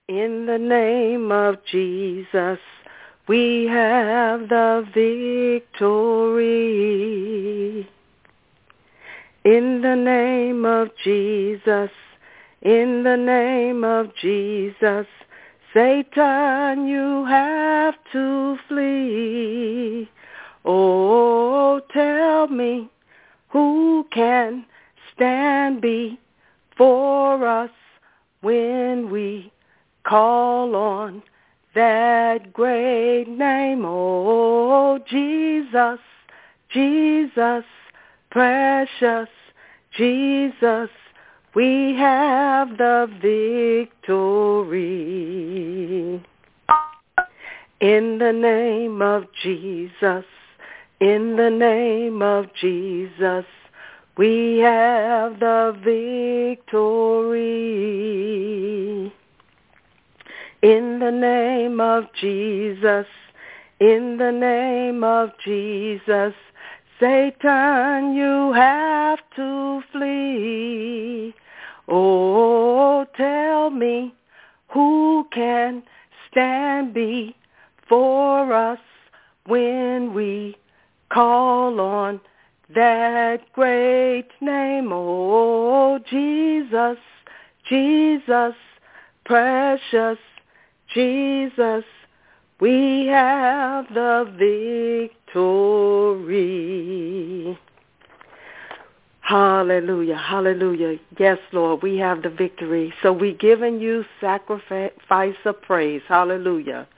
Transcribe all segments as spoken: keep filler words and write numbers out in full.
In the name of Jesus, we have the victory. In the name of Jesus, in the name of Jesus, Satan, you have to flee. Oh, tell me, who can stand before us when we call on that great name? Oh, Jesus, Jesus, precious Jesus, we have the victory. In the name of Jesus, in the name of Jesus, we have the victory. In the name of Jesus, in the name of Jesus, Satan, you have to flee. Oh, tell me, who can stand before us when we call on that great name? Oh, Jesus, Jesus, precious Jesus, we have the victory. Hallelujah, hallelujah. Yes, Lord, we have the victory. So we giving you sacrifice of praise. Hallelujah.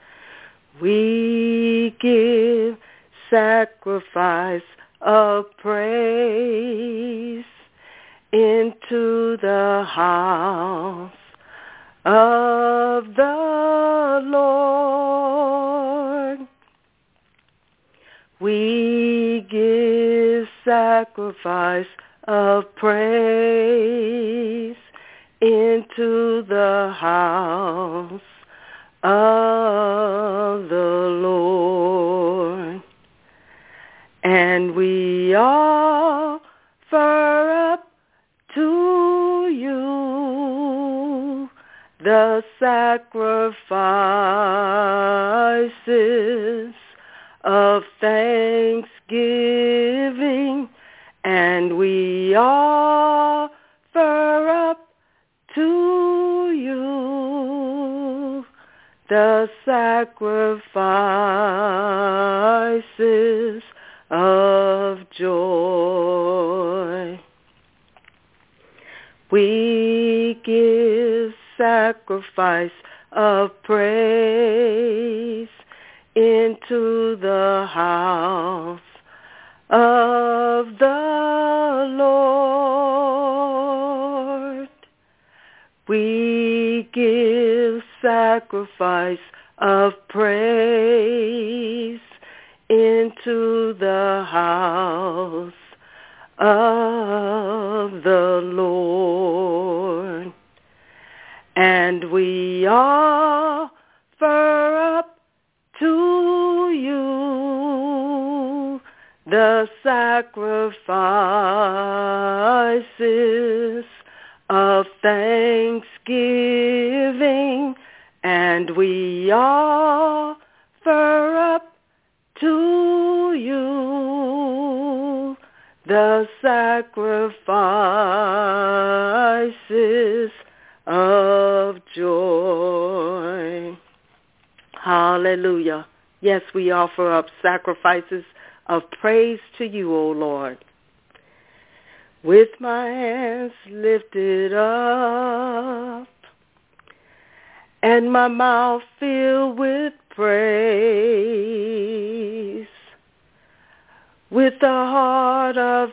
We give sacrifice of praise into the house of the Lord. We give sacrifice of praise into the house of the Lord. And we offer up to you the sacrifices of thanksgiving, and we offer up to you the sacrifices of joy. We give sacrifice of praise into the house of the Lord. We give sacrifice of praise into the house of the Lord. And we offer up to you the sacrifices of thanksgiving, and we offer up to you the sacrifices of joy. Hallelujah. Yes, we offer up sacrifices of praise to you, O Lord. With my hands lifted up and my mouth filled with praise, with a heart of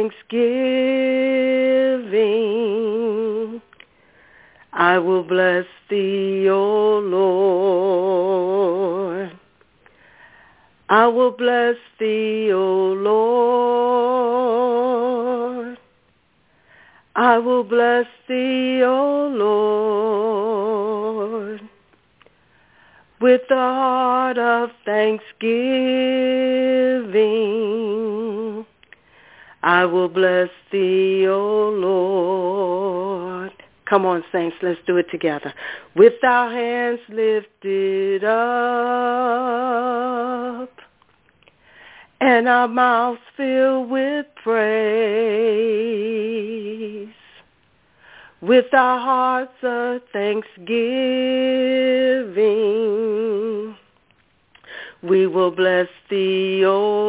thanksgiving, I will bless thee, O Lord. I will bless thee, O Lord. I will bless thee, O Lord. With a heart of thanksgiving, I will bless thee, O Lord. Come on, saints, let's do it together. With our hands lifted up and our mouths filled with praise, with our hearts of thanksgiving, we will bless thee, O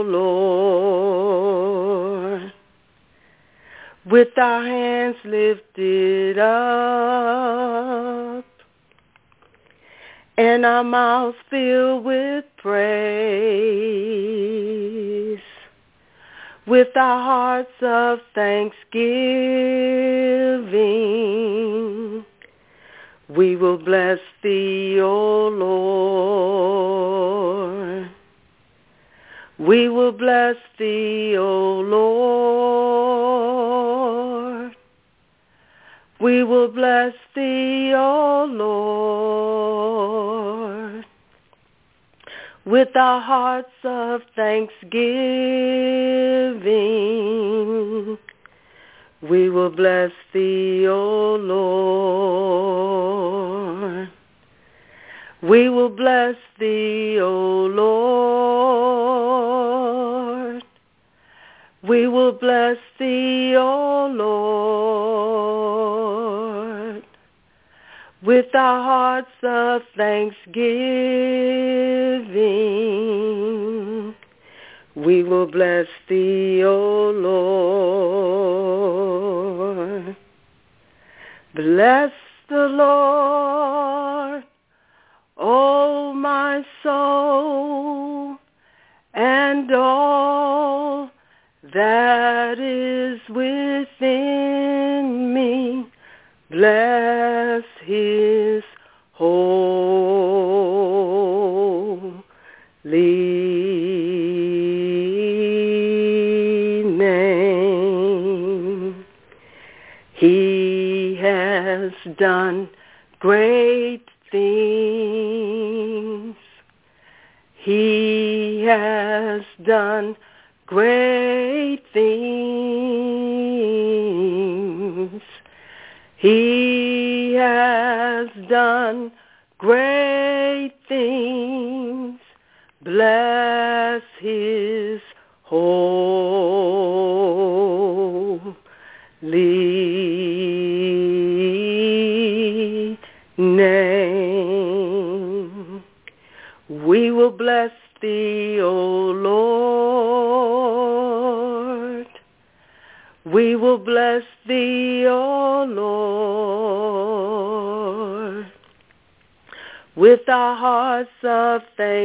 Lord. With our hands lifted up and our mouths filled with praise, with our hearts of thanksgiving, we will bless thee, O Lord. We will bless thee, O Lord. We will bless thee, O Lord. With our hearts of thanksgiving, we will bless thee, O Lord. We will bless thee, O Lord. We will bless thee, O Lord. With our hearts of thanksgiving, we will bless thee, O Lord. Bless the Lord, O my soul, and all that is within me. Bless his holy name. He has done great things. He has done great things. He has done great things. Bless his holy name. We will bless thee, O Lord. We will bless thee, O Lord. With our hearts of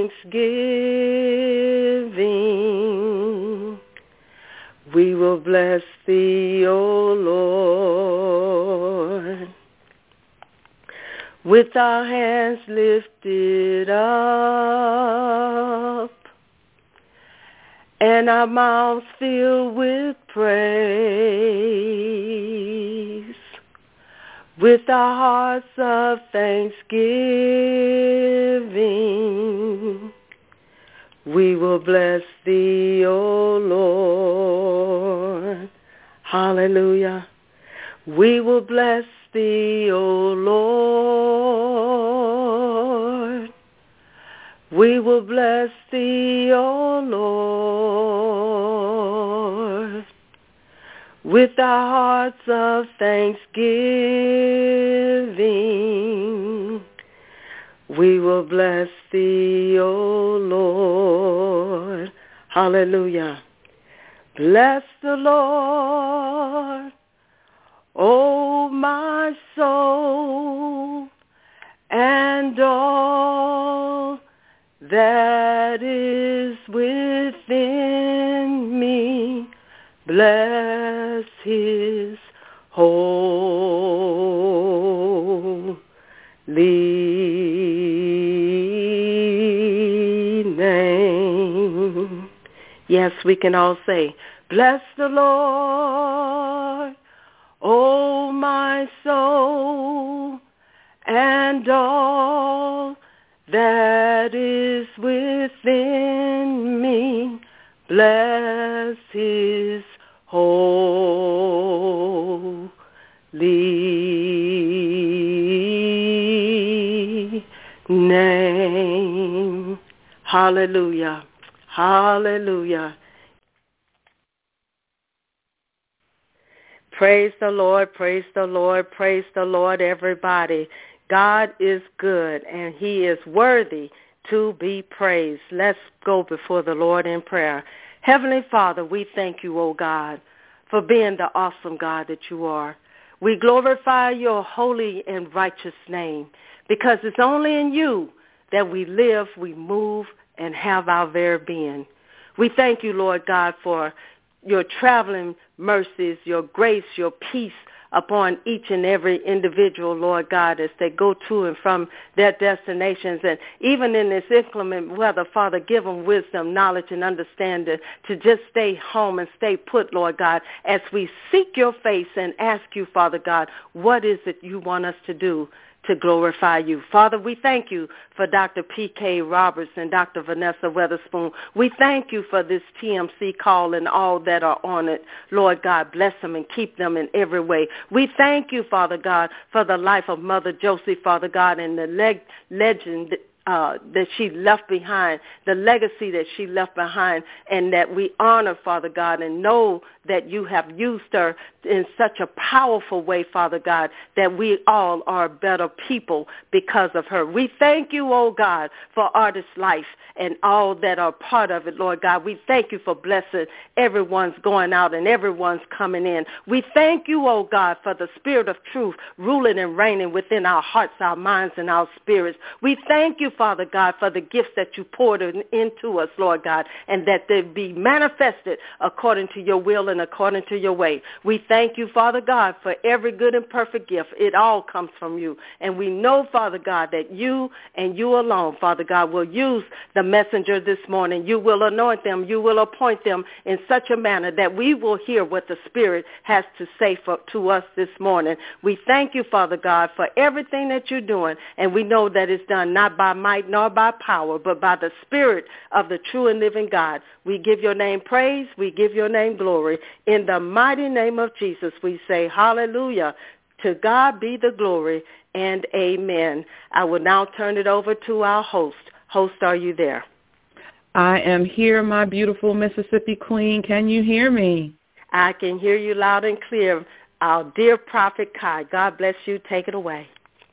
thanksgiving, we will bless thee, O Lord. With our hands lifted up and our mouths filled with praise, with our hearts of thanksgiving, we will bless thee, O Lord. Hallelujah. We will bless thee, O Lord. We will bless thee, O Lord. With our hearts of thanksgiving, we will bless thee, O Lord. Hallelujah. Bless the Lord, O my soul, and all that is within me. Bless his holy name. Yes, we can all say, bless the Lord, O my soul, and all that is within me. Bless his holy name. Hallelujah. Hallelujah. Praise the Lord, praise the Lord, praise the Lord, everybody. God is good, and he is worthy to be praised. Let's go before the Lord in prayer. Heavenly Father, we thank you, O God, for being the awesome God that you are. We glorify your holy and righteous name, because it's only in you that we live, we move, and have our very being. We thank you, Lord God, for your traveling mercies, your grace, your peace upon each and every individual, Lord God, as they go to and from their destinations. And even in this inclement weather, Father, give them wisdom, knowledge, and understanding to just stay home and stay put, Lord God, as we seek your face and ask you, Father God, what is it you want us to do to glorify you. Father, we thank you for Doctor P K Roberts and Doctor Vanessa Weatherspoon. We thank you for this T M C call and all that are on it. Lord God, bless them and keep them in every way. We thank you, Father God, for the life of Mother Josie, Father God, and the leg- legend Uh, that she left behind, the legacy that she left behind, and that we honor, Father God, and know that you have used her in such a powerful way, Father God, that we all are better people because of her. We thank you, oh God, for Artist Life and all that are part of it, Lord God. We thank you for blessing everyone's going out and everyone's coming in. We thank you, oh God, for the spirit of truth ruling and reigning within our hearts, our minds, and our spirits. We thank you, Father God, for the gifts that you poured in, into us, Lord God, and that they be manifested according to your will and according to your way. We thank you, Father God, for every good and perfect gift. It all comes from you. And we know, Father God, that you and you alone, Father God, will use the messenger this morning. You will anoint them. You will appoint them in such a manner that we will hear what the Spirit has to say for, to us this morning. We thank you, Father God, for everything that you're doing, and we know that it's done not by might nor by power, but by the Spirit of the true and living God. We give your name praise. We give your name glory. In the mighty name of Jesus, we say hallelujah. To God be the glory and amen. I will now turn it over to our host. Host, are you there? I am here, my beautiful Mississippi Queen. Can you hear me? I can hear you loud and clear. Our dear Prophet Kai, God bless you. Take it away.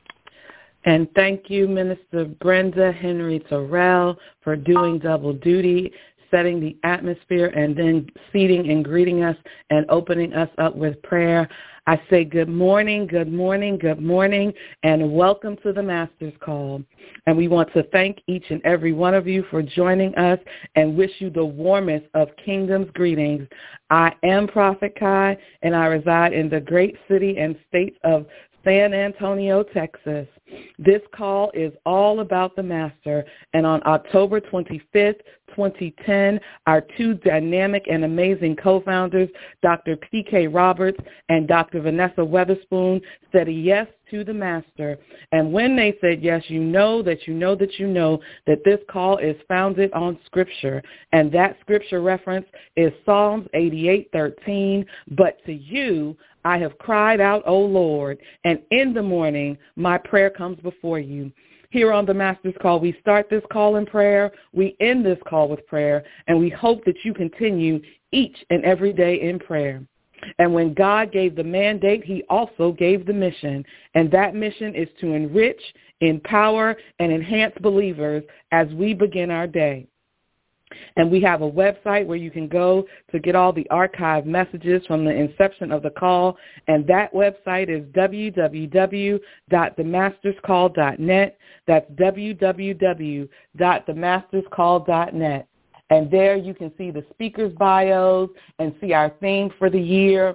And thank you, Minister Brenda Henry Terrell, for doing double duty, setting the atmosphere, and then seating and greeting us and opening us up with prayer. I say good morning, good morning, good morning, and welcome to the Master's Call. And we want to thank each and every one of you for joining us and wish you the warmest of Kingdom's greetings. I am Prophet Kai, and I reside in the great city and state of San Antonio, Texas. This call is all about the Master, and on October twenty-fifth, twenty ten, our two dynamic and amazing co-founders, Doctor P K Roberts and Doctor Vanessa Weatherspoon, said a yes to the Master. And when they said yes, you know that you know that you know that this call is founded on Scripture, and that Scripture reference is Psalms eighty-eight thirteen, but to you I have cried out, O Lord, and in the morning my prayer comes before you. Here on the Master's Call, we start this call in prayer, we end this call with prayer, and we hope that you continue each and every day in prayer. And when God gave the mandate, he also gave the mission, and that mission is to enrich, empower, and enhance believers as we begin our day. And we have a website where you can go to get all the archived messages from the inception of the call, and that website is w w w dot the masters call dot net. That's w w w dot the masters call dot net. And there you can see the speakers' bios and see our theme for the year,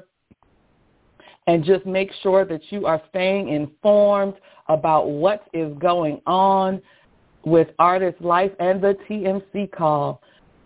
and just make sure that you are staying informed about what is going on with Artist Life and the T M C call.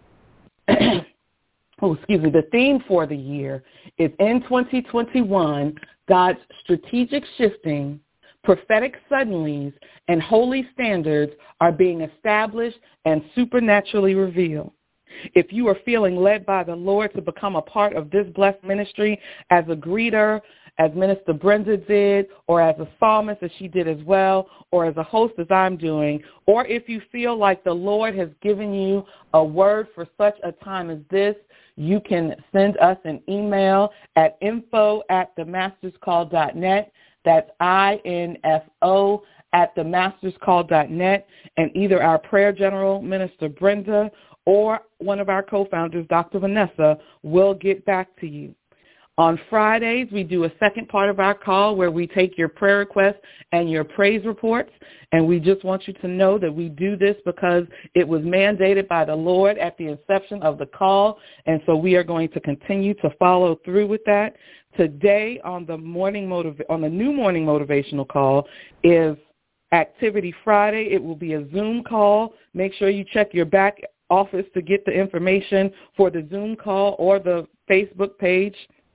oh, excuse me. The theme for the year is in twenty twenty-one, God's strategic shifting, prophetic suddenlies, and holy standards are being established and supernaturally revealed. If you are feeling led by the Lord to become a part of this blessed ministry as a greeter, as Minister Brenda did, or as a psalmist as she did as well, or as a host as I'm doing, or if you feel like the Lord has given you a word for such a time as this, you can send us an email at info at the masters call dot net. That's I N F O at the masters call dot net, and either our prayer general, Minister Brenda, or one of our co-founders, Doctor Vanessa, will get back to you. On Fridays, we do a second part of our call where we take your prayer requests and your praise reports, and we just want you to know that we do this because it was mandated by the Lord at the inception of the call, and so we are going to continue to follow through with that. Today on the morning motiv- on the new morning motivational call is Activity Friday. It will be a Zoom call. Make sure you check your back office to get the information for the Zoom call or the Facebook page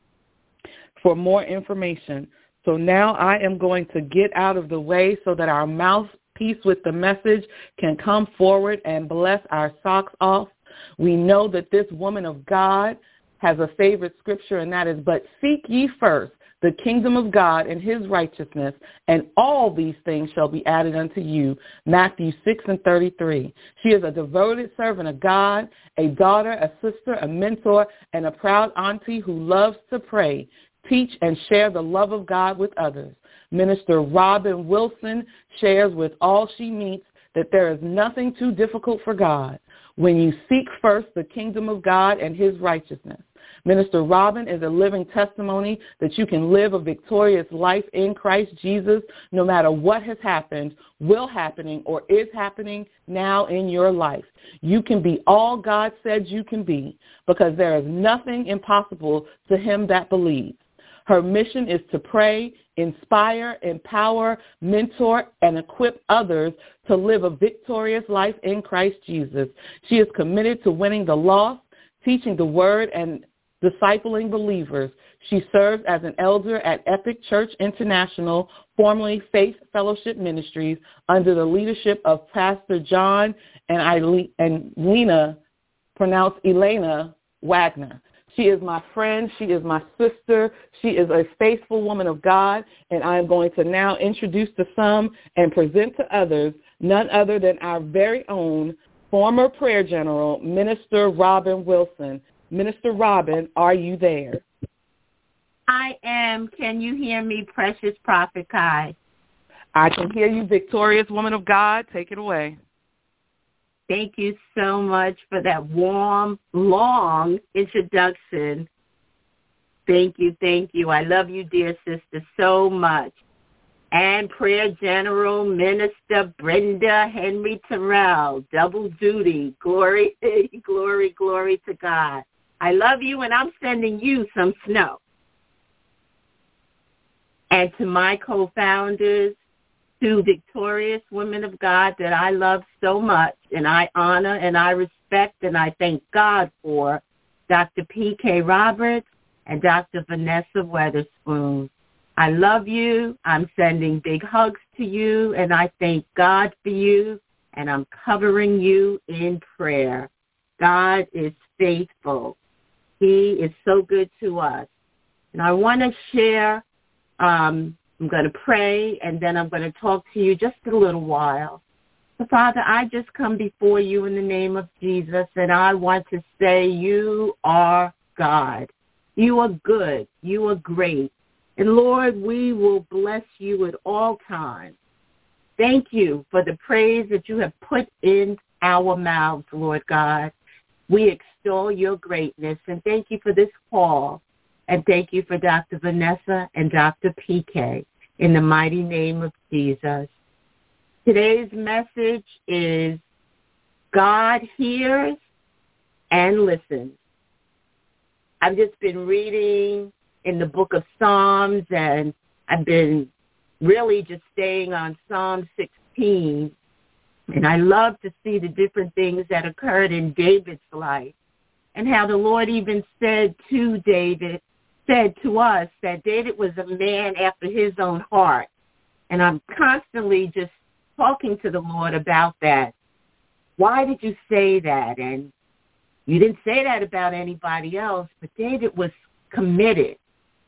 for more information. So now I am going to get out of the way so that our mouthpiece with the message can come forward and bless our socks off. We know that this woman of God has a favorite scripture, and that is, but seek ye first the kingdom of God and his righteousness, and all these things shall be added unto you. Matthew six and thirty-three. She is a devoted servant of God, a daughter, a sister, a mentor, and a proud auntie who loves to pray, teach, and share the love of God with others. Minister Robin Wilson shares with all she meets that there is nothing too difficult for God when you seek first the kingdom of God and his righteousness. Minister Robin is a living testimony that you can live a victorious life in Christ Jesus no matter what has happened, will happening, or is happening now in your life. You can be all God said you can be because there is nothing impossible to him that believes. Her mission is to pray, inspire, empower, mentor, and equip others to live a victorious life in Christ Jesus. She is committed to winning the lost, teaching the word, and discipling believers. She serves as an elder at Epic Church International, formerly Faith Fellowship Ministries, under the leadership of Pastor John and, Eileen, and Lena, pronounced Elena Wagner. She is my friend. She is my sister. She is a faithful woman of God, and I am going to now introduce to some and present to others none other than our very own former prayer general, Minister Robin Wilson. Minister Robin, are you there? I am. Can you hear me, precious Prophet Kai? I can hear you, victorious woman of God. Take it away. Thank you so much for that warm, long introduction. Thank you, thank you. I love you, dear sister, so much. And Prayer General Minister Brenda Henry Terrell, double duty. Glory, glory, glory to God. I love you, and I'm sending you some snow. And to my co-founders, two victorious women of God that I love so much, and I honor and I respect and I thank God for, Doctor P K Roberts and Doctor Vanessa Weatherspoon. I love you. I'm sending big hugs to you, and I thank God for you, and I'm covering you in prayer. God is faithful. He is so good to us. And I want to share, um, I'm going to pray, and then I'm going to talk to you just a little while. So, Father, I just come before you in the name of Jesus, and I want to say you are God. You are good. You are great. And, Lord, we will bless you at all times. Thank you for the praise that you have put in our mouths, Lord God. We extol your greatness, and thank you for this call, and thank you for Doctor Vanessa and Doctor P K in the mighty name of Jesus. Today's message is God hears and listens. I've just been reading in the book of Psalms, and I've been really just staying on Psalm sixteen. And I love to see the different things that occurred in David's life and how the Lord even said to David, said to us that David was a man after his own heart. And I'm constantly just talking to the Lord about that. Why did you say that? And you didn't say that about anybody else, but David was committed.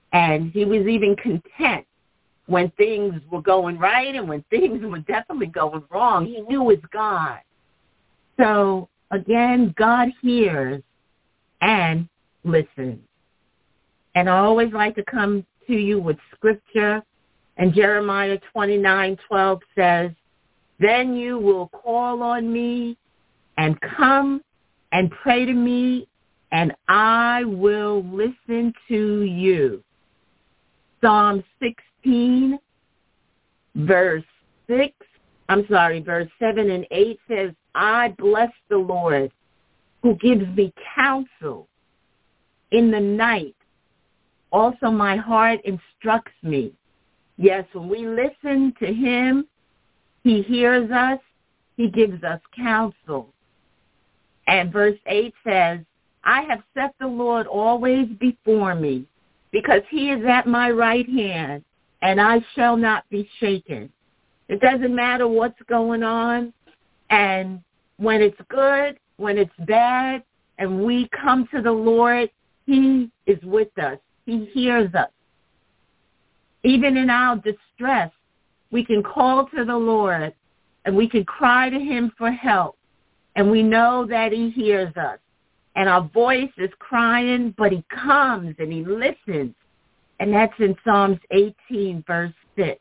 And he was even content when things were going right and when things were definitely going wrong. He knew it's God. So, again, God hears and listens. And I always like to come to you with scripture. And Jeremiah twenty-nine twelve says, then you will call on me and come and pray to me, and I will listen to you. Psalm sixteen, verse six, I'm sorry, verse seven and eight says, I bless the Lord who gives me counsel in the night. Also my heart instructs me. Yes, when we listen to him, he hears us, he gives us counsel. And verse eight says, I have set the Lord always before me, because he is at my right hand, and I shall not be shaken. It doesn't matter what's going on, and when it's good, when it's bad, and we come to the Lord, he is with us. He hears us. Even in our distress, we can call to the Lord, and we can cry to him for help, and we know that he hears us. And our voice is crying, but he comes and he listens. And that's in Psalms eighteen, verse six.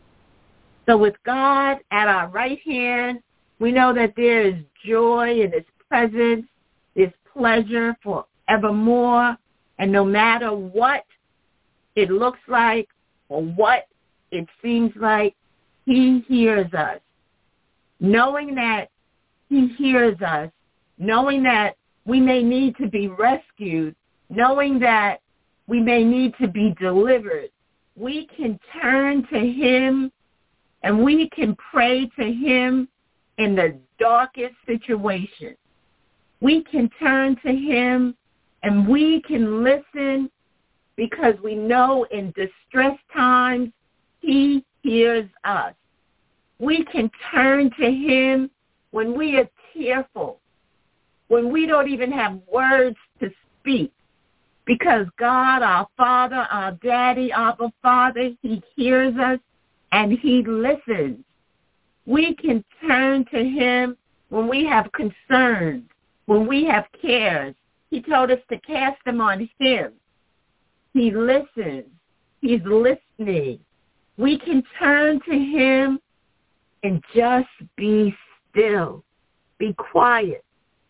So with God at our right hand, we know that there is joy in his presence, there's pleasure forevermore. And no matter what it looks like or what it seems like, he hears us. Knowing that he hears us, knowing that we may need to be rescued, knowing that we may need to be delivered, we can turn to him and we can pray to him in the darkest situation. We can turn to him and we can listen because we know in distress times he hears us. We can turn to him when we are tearful, when we don't even have words to speak, because God, our Father, our Daddy, our Father, he hears us and he listens. We can turn to him when we have concerns, when we have cares. He told us to cast them on him. He listens. He's listening. We can turn to him and just be still. Be quiet.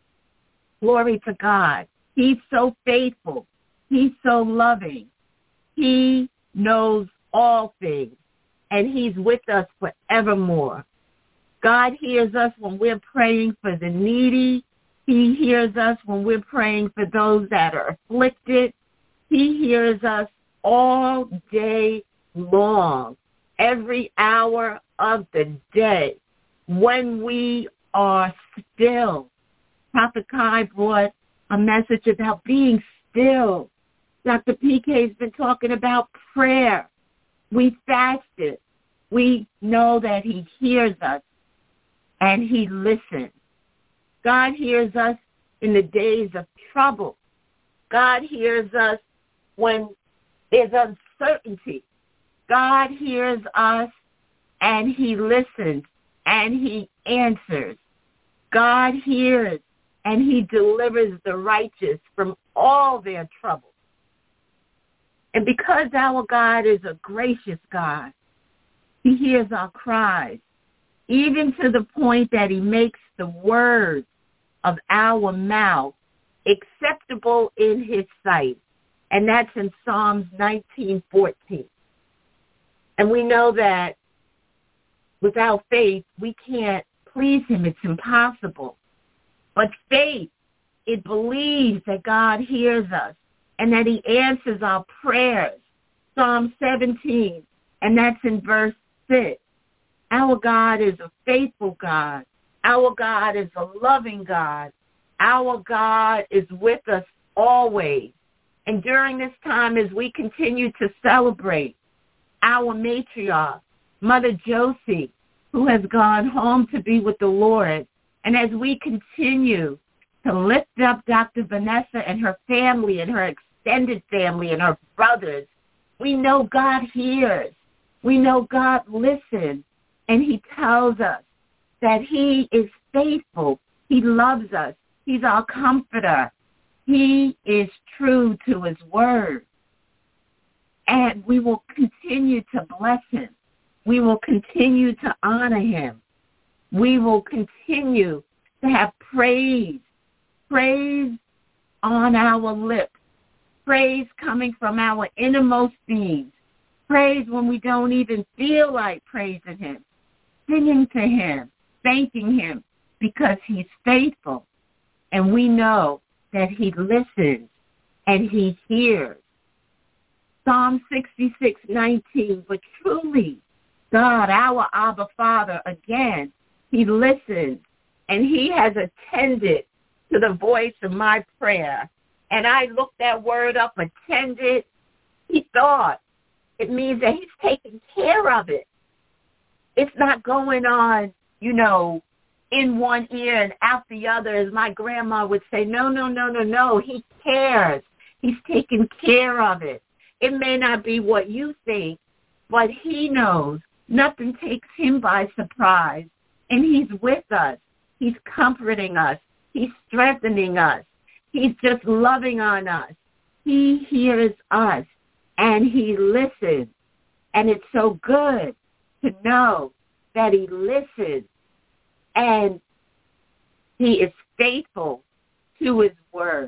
Glory to God. He's so faithful. He's so loving. He knows all things, and he's with us forevermore. God hears us when we're praying for the needy. He hears us when we're praying for those that are afflicted. He hears us all day long, every hour of the day, when we are still. Prophet Kai brought a message about being still. Doctor P K has been talking about prayer. We fasted. We know that he hears us and he listens. God hears us in the days of trouble. God hears us when there's uncertainty. God hears us and he listens and he answers. God hears and he delivers the righteous from all their trouble. And because our God is a gracious God, he hears our cries, even to the point that he makes the words of our mouth acceptable in his sight. And that's in Psalms nineteen fourteen. And we know that without faith, we can't please him. It's impossible. But faith, it believes that God hears us and that he answers our prayers. Psalm seventeen, and that's in verse six. Our God is a faithful God. Our God is a loving God. Our God is with us always. And during this time, as we continue to celebrate our matriarch, Mother Josie, who has gone home to be with the Lord, and as we continue to lift up Doctor Vanessa and her family and her extended family and her brothers We know God hears. We know God listens. And he tells us that he is faithful. He loves us. He's our comforter. He is true to his word. And we will continue to bless him. We will continue to honor him. We will continue to have praise, praise on our lips, praise coming from our innermost beings, praise when we don't even feel like praising him, singing to him, thanking him, because he's faithful. And we know that he listens and he hears. Psalm sixty-six nineteen, but truly, God, our Abba Father, again, he listens and he has attended to the voice of my prayer. And I looked that word up, attended. He thought. It means that he's taking care of it. It's not going on, you know, in one ear and out the other, as my grandma would say. No, no, no, no, no. He cares. He's taking care of it. It may not be what you think, but he knows. Nothing takes him by surprise. And he's with us. He's comforting us. He's strengthening us. He's just loving on us. He hears us, and he listens. And it's so good to know that he listens, and he is faithful to his word.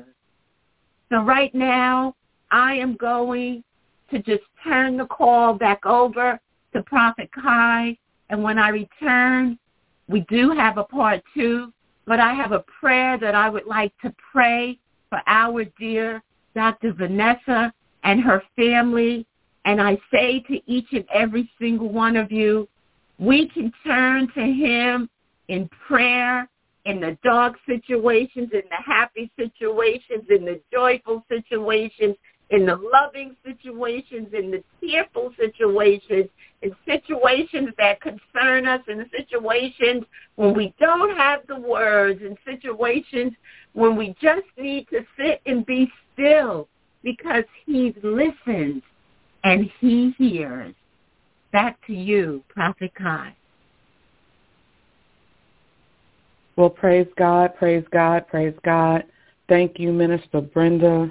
So right now, I am going to just turn the call back over to Prophet Kai. And when I return, we do have a part two, but I have a prayer that I would like to pray for our dear Doctor Vanessa and her family. And I say to each and every single one of you, we can turn to him in prayer, in the dark situations, in the happy situations, in the joyful situations, in the loving situations, in the tearful situations, in situations that concern us, in situations when we don't have the words, in situations when we just need to sit and be still because he listens and he hears. Back to you, Prophet Kai. Well, praise God, praise God, praise God. Thank you, Minister Brenda.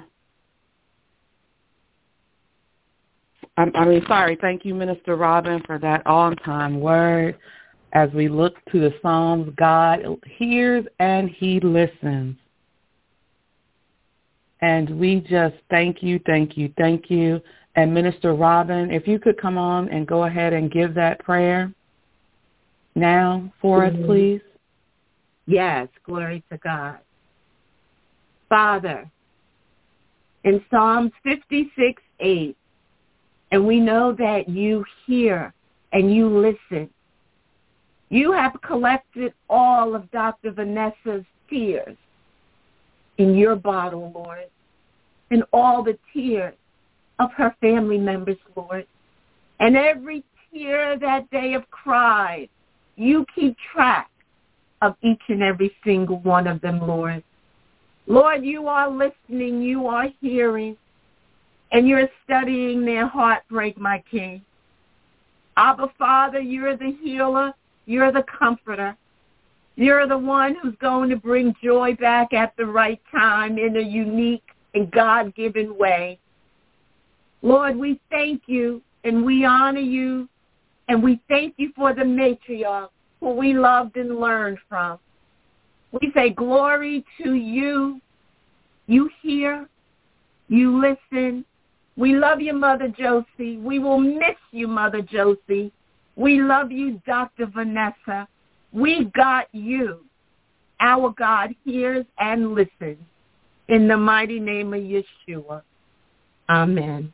I'm, I mean, sorry, thank you, Minister Robin, for that on-time word. As we look to the Psalms, God hears and he listens. And we just thank you, thank you, thank you. And Minister Robin, if you could come on and go ahead and give that prayer now for mm-hmm. us, please. Yes, glory to God. Father, in Psalms fifty-six eight, and we know that you hear and you listen. You have collected all of Doctor Vanessa's tears in your bottle, Lord, and all the tears of her family members, Lord. And every tear that they have cried, you keep track of each and every single one of them, Lord. Lord, you are listening, you are hearing, and you're studying their heartbreak, my King. Abba, Father, you're the healer, you're the comforter. You're the one who's going to bring joy back at the right time in a unique and God-given way. Lord, we thank you and we honor you, and we thank you for the matriarch who we loved and learned from. We say glory to you. You hear, you listen. We love you, Mother Josie. We will miss you, Mother Josie. We love you, Doctor Vanessa. We got you. Our God hears and listens. In the mighty name of Yeshua. Amen.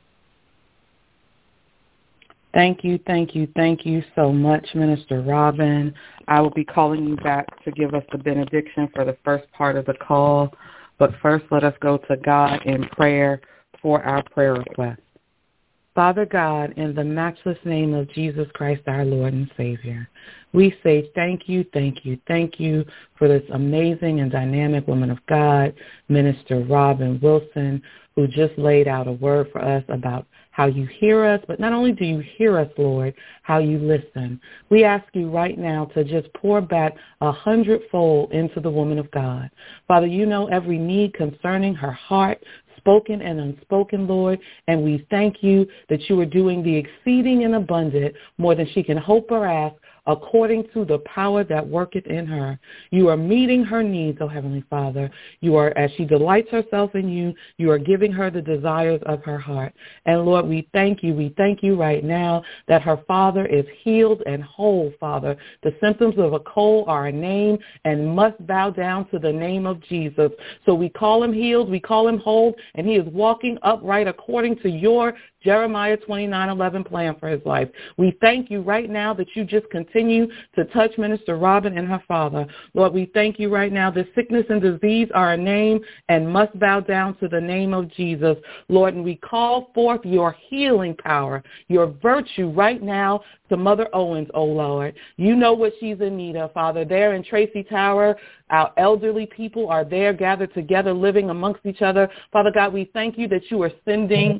Thank you, thank you, thank you so much, Minister Robin. I will be calling you back to give us the benediction for the first part of the call. But first, let us go to God in prayer for our prayer request. Father God, in the matchless name of Jesus Christ, our Lord and Savior, we say thank you, thank you, thank you for this amazing and dynamic woman of God, Minister Robin Wilson, who just laid out a word for us about how you hear us, but not only do you hear us, Lord, how you listen. We ask you right now to just pour back a hundredfold into the woman of God. Father, you know every need concerning her heart, spoken and unspoken, Lord, and we thank you that you are doing the exceeding and abundant more than she can hope or ask, according to the power that worketh in her. You are meeting her needs, O Heavenly Father. You are, as she delights herself in you, you are giving her the desires of her heart. And Lord, we thank you. We thank you right now that her father is healed and whole, Father. The symptoms of a cold are a name and must bow down to the name of Jesus. So we call him healed, we call him whole, and he is walking upright according to your Jeremiah twenty-nine eleven plan for his life. We thank you right now that you just continue to touch Minister Robin and her father. Lord, we thank you right now that sickness and disease are a name and must bow down to the name of Jesus. Lord, and we call forth your healing power, your virtue right now to Mother Owens, oh Lord. You know what she's in need of, Father. There in Tracy Tower, our elderly people are there gathered together, living amongst each other. Father God, we thank you that you are sending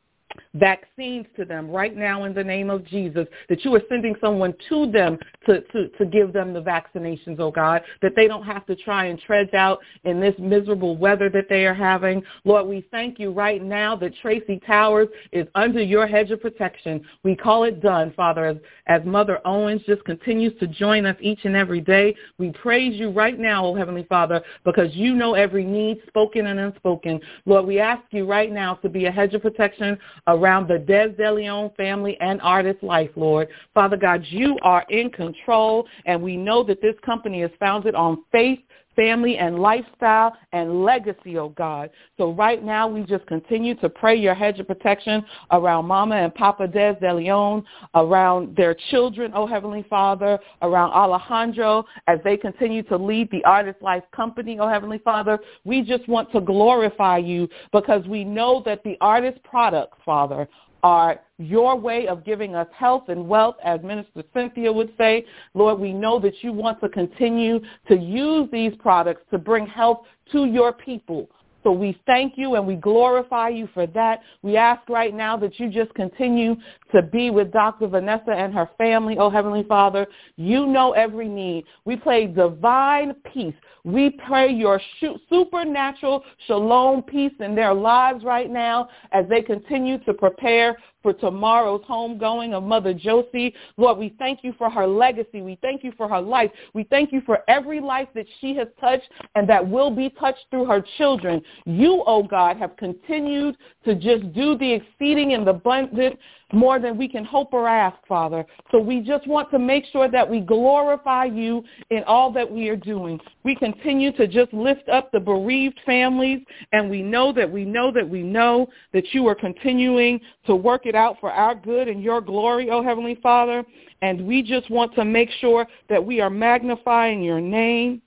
vaccines to them right now in the name of Jesus, that you are sending someone to them to, to, to give them the vaccinations, oh God, that they don't have to try and trudge out in this miserable weather that they are having. Lord, we thank you right now that Tracy Towers is under your hedge of protection. We call it done, Father, as, as Mother Owens just continues to join us each and every day. We praise you right now, oh Heavenly Father, because you know every need, spoken and unspoken. Lord, we ask you right now to be a hedge of protection around the Des DeLeon family and artist life, Lord. Father God, you are in control, and we know that this company is founded on faith, family, and lifestyle and legacy, oh God. So right now we just continue to pray your hedge of protection around Mama and Papa Des DeLeon, around their children, oh Heavenly Father, around Alejandro as they continue to lead the Artist Life Company, oh Heavenly Father. We just want to glorify you because we know that the artist products, Father, are your way of giving us health and wealth, as Minister Cynthia would say. Lord, we know that you want to continue to use these products to bring health to your people. So we thank you and we glorify you for that. We ask right now that you just continue to be with Doctor Vanessa and her family, oh Heavenly Father. You know every need. We pray divine peace. We pray your supernatural shalom peace in their lives right now as they continue to prepare for tomorrow's homegoing of Mother Josie. Lord, we thank you for her legacy. We thank you for her life. We thank you for every life that she has touched and that will be touched through her children. You, oh God, have continued to just do the exceeding and the abundant more than we can hope or ask, Father. So we just want to make sure that we glorify you in all that we are doing. We continue to just lift up the bereaved families, and we know that we know that we know that you are continuing to work it out for our good and your glory, oh Heavenly Father. And we just want to make sure that we are magnifying your name.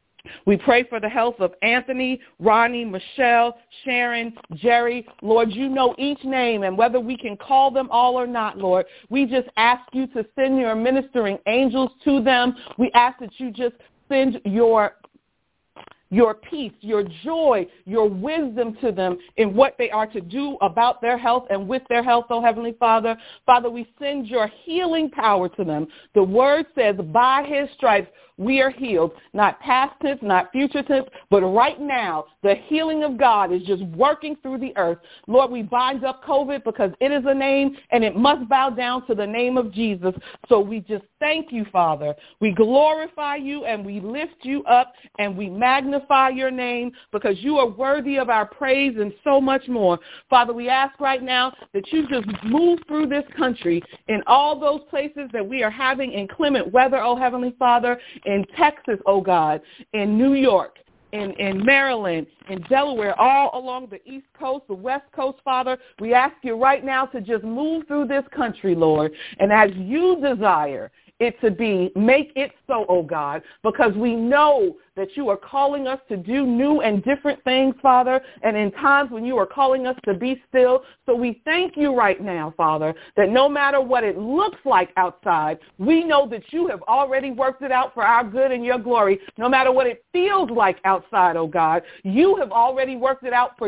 We pray for the health of Anthony, Ronnie, Michelle, Sharon, Jerry. Lord, you know each name, and whether we can call them all or not, Lord, we just ask you to send your ministering angels to them. We ask that you just send your your peace, your joy, your wisdom to them in what they are to do about their health and with their health, oh Heavenly Father. Father, we send your healing power to them. The word says, by his stripes we are healed. Not past tense, not future tense, but right now, the healing of God is just working through the earth. Lord, we bind up COVID because it is a name and it must bow down to the name of Jesus. So we just thank you, Father. We glorify you and we lift you up and we magnify your name because you are worthy of our praise and so much more. Father, we ask right now that you just move through this country in all those places that we are having inclement weather, oh Heavenly Father, in Texas, oh God, in New York, in, in Maryland, in Delaware, all along the East Coast, the West Coast, Father. We ask you right now to just move through this country, Lord, and as you desire it to be, make it so, oh God, because we know that you are calling us to do new and different things, Father, and in times when you are calling us to be still. So we thank you right now, Father, that no matter what it looks like outside, we know that you have already worked it out for our good and your glory. No matter what it feels like outside, oh God, you have already worked it out for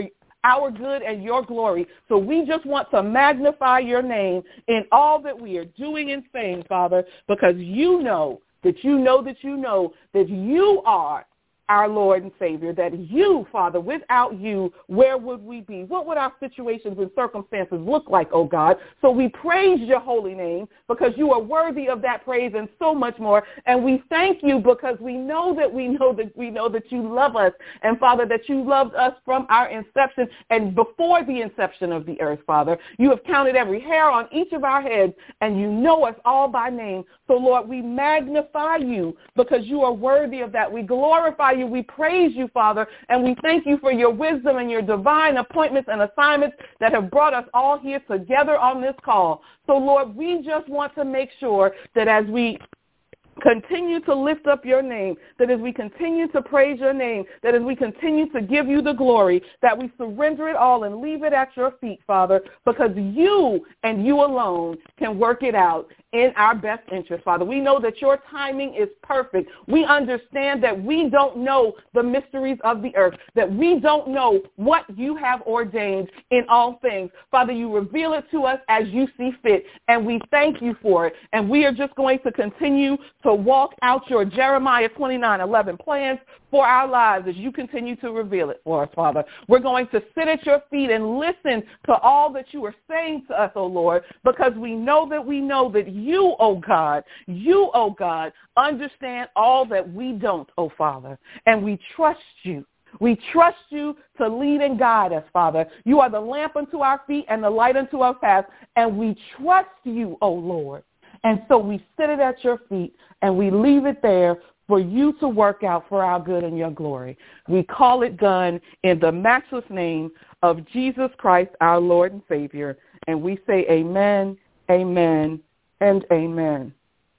our good and your glory. So we just want to magnify your name in all that we are doing and saying, Father, because you know that you know that you know that you are our Lord and Savior, that you, Father, without you, where would we be? What would our situations and circumstances look like, oh God? So we praise your holy name because you are worthy of that praise and so much more. And we thank you because we know that we know that we know that you love us. And, Father, that you loved us from our inception and before the inception of the earth, Father. You have counted every hair on each of our heads, and you know us all by name. So, Lord, we magnify you because you are worthy of that. We glorify you. We praise you, Father, and we thank you for your wisdom and your divine appointments and assignments that have brought us all here together on this call. So, Lord, we just want to make sure that as we continue to lift up your name, that as we continue to praise your name, that as we continue to give you the glory, that we surrender it all and leave it at your feet, Father, because you and you alone can work it out in our best interest, Father. We know that your timing is perfect. We understand that we don't know the mysteries of the earth, that we don't know what you have ordained in all things. Father, you reveal it to us as you see fit, and we thank you for it. And we are just going to continue to walk out your Jeremiah twenty-nine eleven plans for our lives as you continue to reveal it for us, Father. We're going to sit at your feet and listen to all that you are saying to us, oh Lord, because we know that we know that you, oh God, you, oh God, understand all that we don't, oh Father, and we trust you. We trust you to lead and guide us, Father. You are the lamp unto our feet and the light unto our path, and we trust you, oh Lord. And so we sit it at your feet and we leave it there for you to work out for our good and your glory. We call it done in the matchless name of Jesus Christ, our Lord and Savior. And we say amen, amen, and amen.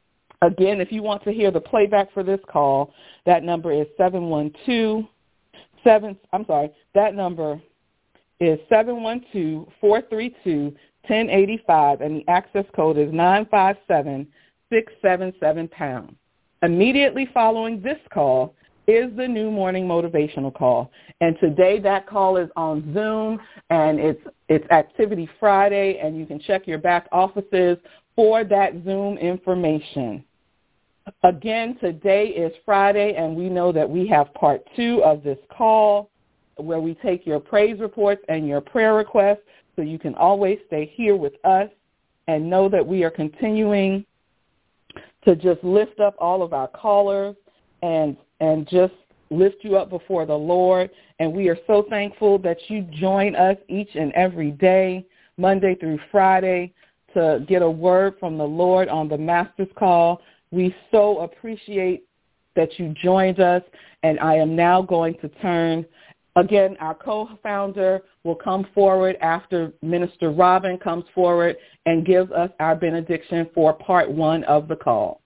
Again, if you want to hear the playback for this call, that number is seven one two, seven, I'm sorry, that number is seven one two, four three two, one zero eight five, and the access code is nine five seven, six seven seven pound. Immediately following this call is the new morning motivational call. And today that call is on Zoom, and it's it's Activity Friday, and you can check your back offices for that Zoom information. Again, today is Friday, and we know that we have part two of this call where we take your praise reports and your prayer requests, so you can always stay here with us and know that we are continuing to just lift up all of our callers and and just lift you up before the Lord. And we are so thankful that you join us each and every day, Monday through Friday, to get a word from the Lord on the Master's Call. We so appreciate that you joined us, and I am now going to turn. Again, our co-founder will come forward after Minister Robin comes forward and gives us our benediction for part one of the call.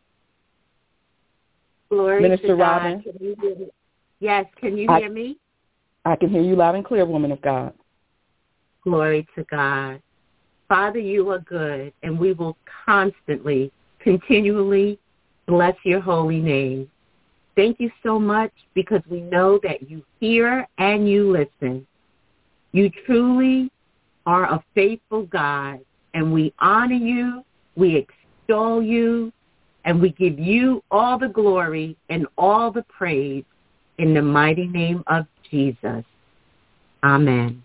Glory Minister to God. Robin. Can you hear me? Yes, can you I, hear me? I can hear you loud and clear, woman of God. Glory to God. Father, you are good, and we will constantly, continually bless your holy name. Thank you so much because we know that you hear and you listen. You truly are a faithful God, and we honor you, we extol you, and we give you all the glory and all the praise in the mighty name of Jesus. Amen.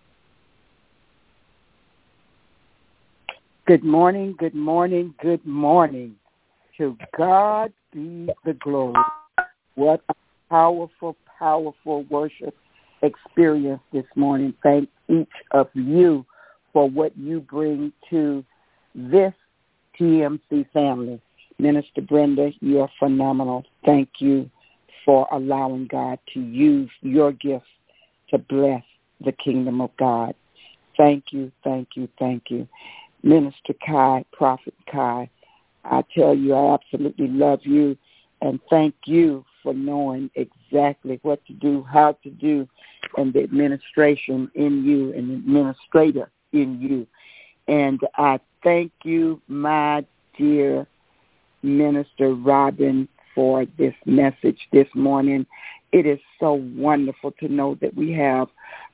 Good morning, good morning, good morning. To God be the glory. What a powerful, powerful worship experience this morning. Thank each of you for what you bring to this T M C family. Minister Brenda, you are phenomenal. Thank you for allowing God to use your gifts to bless the kingdom of God. Thank you, thank you, thank you. Minister Kai, Prophet Kai, I tell you, I absolutely love you, and thank you for knowing exactly what to do, how to do, and the administration in you and the administrator in you. And I thank you, my dear Minister Robin, for this message this morning. It is so wonderful to know that we have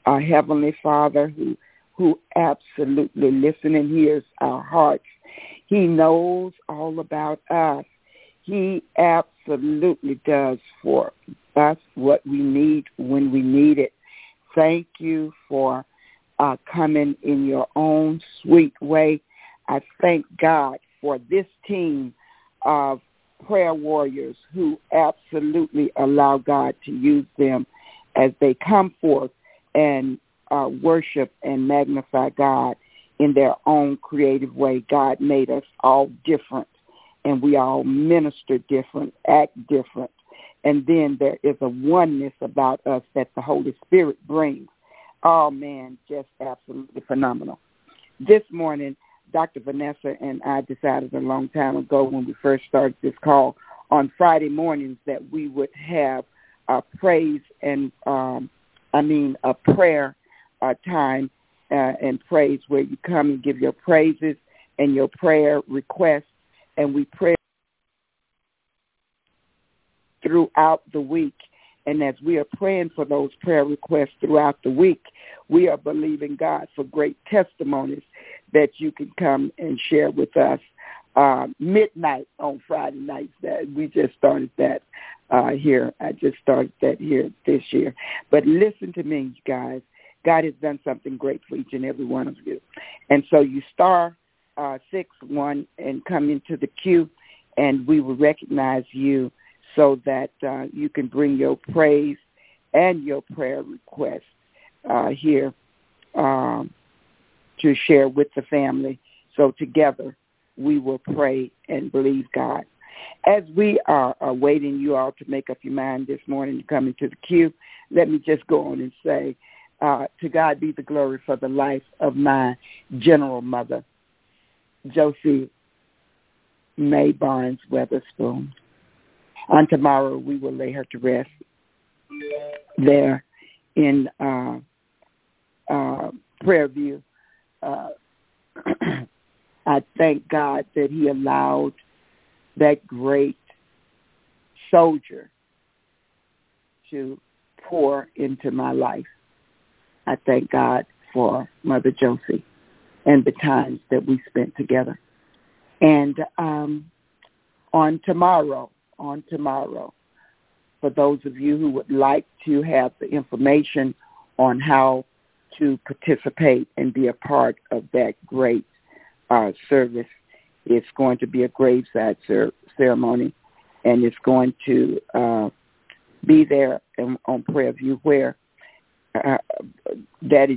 our Heavenly Father who who absolutely listens and hears our hearts. He knows all about us. He absolutely does for us what we need when we need it. Thank you for uh, coming in your own sweet way. I thank God for this team of prayer warriors who absolutely allow God to use them as they come forth and uh, worship and magnify God in their own creative way. God made us all different, and we all minister different, act different. And then there is a oneness about us that the Holy Spirit brings. Oh, man, just absolutely phenomenal. This morning, Doctor Vanessa and I decided a long time ago when we first started this call on Friday mornings that we would have a praise and, um, I mean, a prayer uh, time uh, and praise where you come and give your praises and your prayer requests, and we pray throughout the week. And as we are praying for those prayer requests throughout the week, we are believing God for great testimonies that you can come and share with us uh, midnight on Friday nights. That we just started that uh, here. I just started that here this year. But listen to me, you guys. God has done something great for each and every one of you. And so you star uh, six one and come into the queue, and we will recognize you so that uh, you can bring your praise and your prayer requests uh, here um, to share with the family. So together we will pray and believe God. As we are awaiting you all to make up your mind this morning to come into the queue, let me just go on and say, uh, to God be the glory for the life of my general mother, Josie May Barnes Weatherspoon. On tomorrow, we will lay her to rest there in uh, uh, Prairie View. Uh, I thank God that he allowed that great soldier to pour into my life. I thank God for Mother Josie and the times that we spent together. And um, on tomorrow, on tomorrow, for those of you who would like to have the information on how to participate and be a part of that great uh, service, it's going to be a graveside cer- ceremony, and it's going to uh, be there in, on Prairie View where uh, Daddy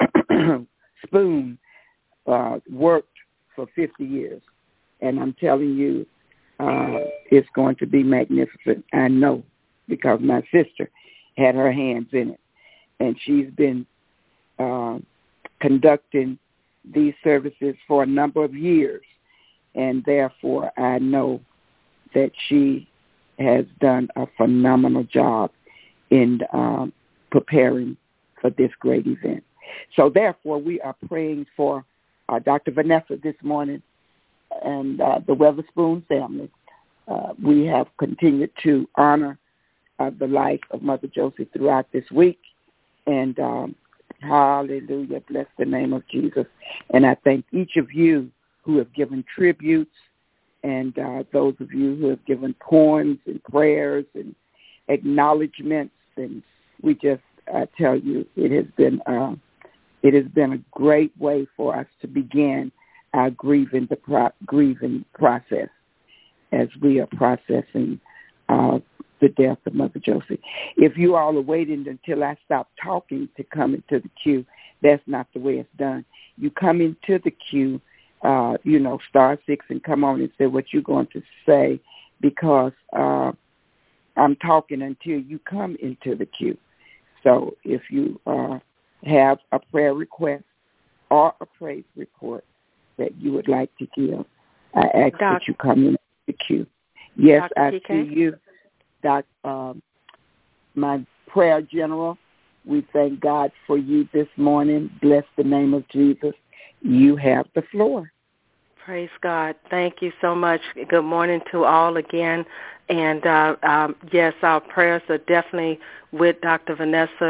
Spoon uh, worked for fifty years. And I'm telling you, uh, it's going to be magnificent. I know, because my sister had her hands in it. And she's been uh, conducting these services for a number of years. And therefore, I know that she has done a phenomenal job in um, preparing for this great event. So therefore, we are praying for uh, Doctor Vanessa this morning and uh, the Weatherspoon family. Uh, we have continued to honor uh, the life of Mother Josie throughout this week. And um, hallelujah, bless the name of Jesus. And I thank each of you who have given tributes, and uh, those of you who have given poems and prayers and acknowledgments. And we just, I tell you, it has been uh, it has been a great way for us to begin our grieving the pro- grieving process as we are processing uh, the death of Mother Josie. If you all are waiting until I stop talking to come into the queue, that's not the way it's done. You come into the queue, uh, you know, star six, and come on and say what you're going to say, because uh, I'm talking until you come into the queue. So if you uh, have a prayer request or a praise report that you would like to give, I ask Doc, that you come in the queue. Yes, Doctor I T K? See you, Doc, um, my prayer general. We thank God for you this morning. Bless the name of Jesus. You have the floor. Praise God. Thank you so much. Good morning to all again. And, uh, um, yes, our prayers are definitely with Doctor Vanessa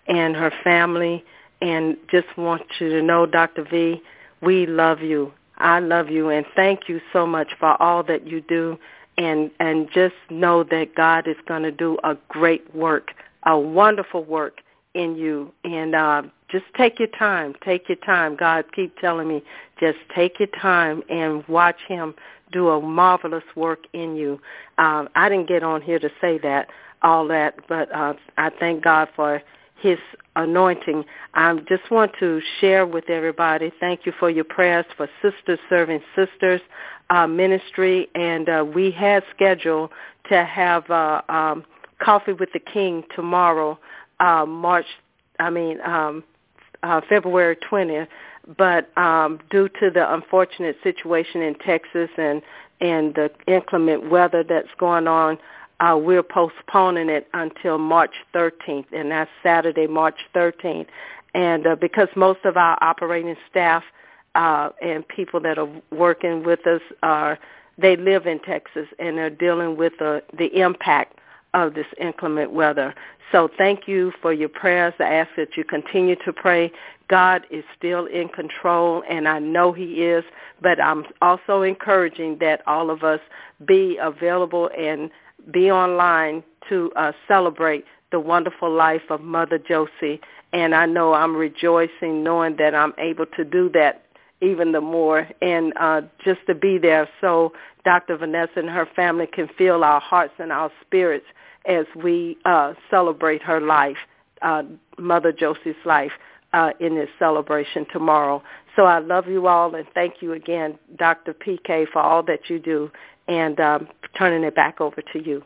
and her family, and just want you to know, Doctor V, we love you. I love you, and thank you so much for all that you do, and, and just know that God is going to do a great work, a wonderful work in you, and uh, just take your time, take your time. God keep telling me, just take your time and watch him do a marvelous work in you. Um, I didn't get on here to say that, all that, but uh, I thank God for his anointing. I just want to share with everybody, thank you for your prayers for Sisters Serving Sisters uh, ministry, and uh, we had scheduled to have uh, um, Coffee with the King tomorrow, uh, March, I mean, um, uh, February twentieth, but um, due to the unfortunate situation in Texas and, and the inclement weather that's going on, Uh, we're postponing it until March thirteenth, and that's Saturday, March thirteenth. And uh, because most of our operating staff uh, and people that are working with us, are they live in Texas, and they're dealing with uh, the impact of this inclement weather. So thank you for your prayers. I ask that you continue to pray. God is still in control, and I know he is, but I'm also encouraging that all of us be available and be online to uh, celebrate the wonderful life of Mother Josie. And I know I'm rejoicing knowing that I'm able to do that even the more, and uh, just to be there so Doctor Vanessa and her family can feel our hearts and our spirits as we uh, celebrate her life, uh, Mother Josie's life, uh, in this celebration tomorrow. So I love you all, and thank you again, Doctor P K, for all that you do, and um, turning it back over to you.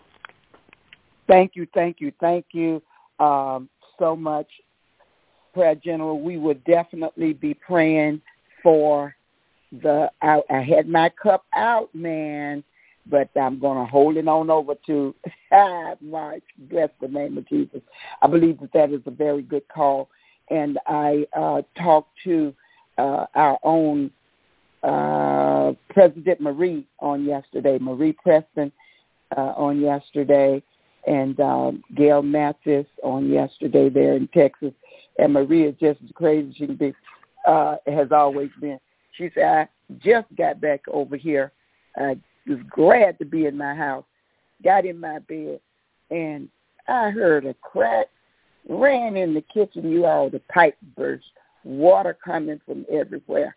Thank you, thank you, thank you um, so much, Prayer General. We will definitely be praying for the, I, I had my cup out, man, but I'm going to hold it on over to March. Bless the name of Jesus. I believe that that is a very good call. And I uh, talked to uh, our own uh, President Marie on yesterday, Marie Preston uh, on yesterday, and um, Gail Mathis on yesterday there in Texas. And Marie is just as crazy as she can be, uh, has always been. She said, I just got back over here. I was glad to be in my house, got in my bed, and I heard a crack, ran in the kitchen, you all, the pipe burst, water coming from everywhere.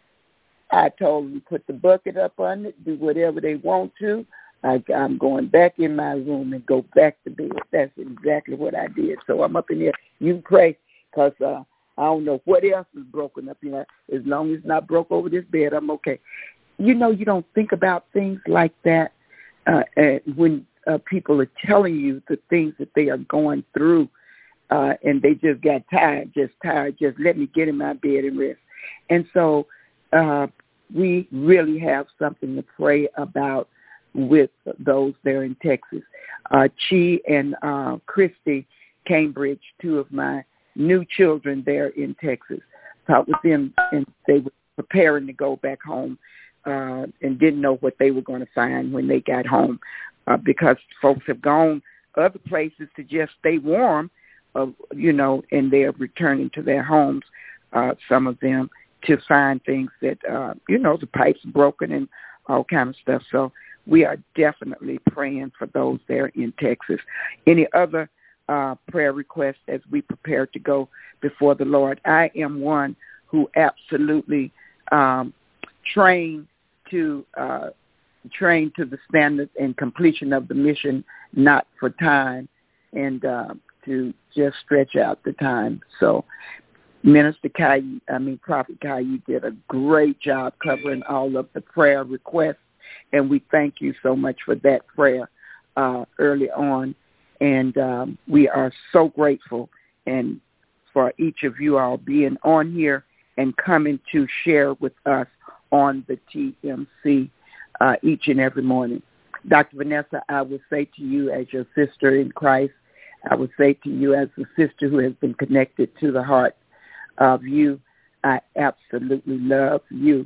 I told them, put the bucket up on it, do whatever they want to. I, I'm going back in my room and go back to bed. That's exactly what I did. So I'm up in there. You pray, because uh, I don't know what else is broken up here. As long as it's not broke over this bed, I'm okay. You know, you don't think about things like that uh, when uh, people are telling you the things that they are going through, uh, and they just got tired, just tired, just let me get in my bed and rest. And so uh, we really have something to pray about with those there in Texas. Uh, Chi and uh, Christy Cambridge, two of my new children there in Texas, talked with them, and they were preparing to go back home uh, and didn't know what they were going to find when they got home uh, because folks have gone other places to just stay warm, uh, you know, and they're returning to their homes, uh, some of them, to find things that, uh, you know, the pipes broken and all kind of stuff. So we are definitely praying for those there in Texas. Any other uh, prayer requests as we prepare to go before the Lord? I am one who absolutely um, trained to uh, train to the standard and completion of the mission, not for time, and uh, to just stretch out the time. So Minister Kai, I mean, Prophet Kai, you did a great job covering all of the prayer requests, and we thank you so much for that prayer uh, early on. And um, we are so grateful and for each of you all being on here and coming to share with us on the T M C uh, each and every morning. Doctor Vanessa, I would say to you as your sister in Christ, I would say to you as a sister who has been connected to the heart of you, I absolutely love you.